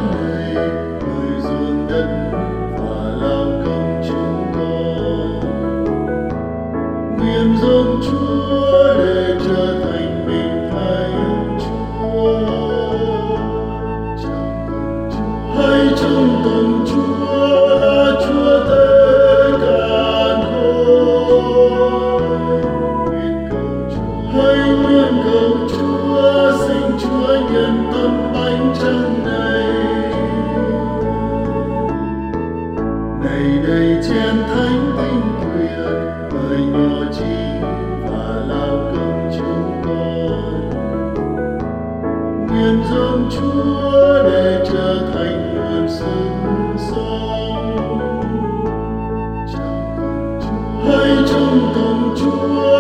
này, người ruộng đất và lao công chúng con. Nguyện dâng Chúa để trở thành mình thánh Chúa. Hãy trong tầng Chúa, Chúa tế càn khôn. Hãy nguyện cầu Chúa, xin Chúa nhận tấm bánh trăng này. Này đây chén thánh tinh quyền, bởi nhỏ chi và lao công chúng con. Nguyện dâng Chúa để trở thành nguồn sức sống. Hãy trong tầng Chúa,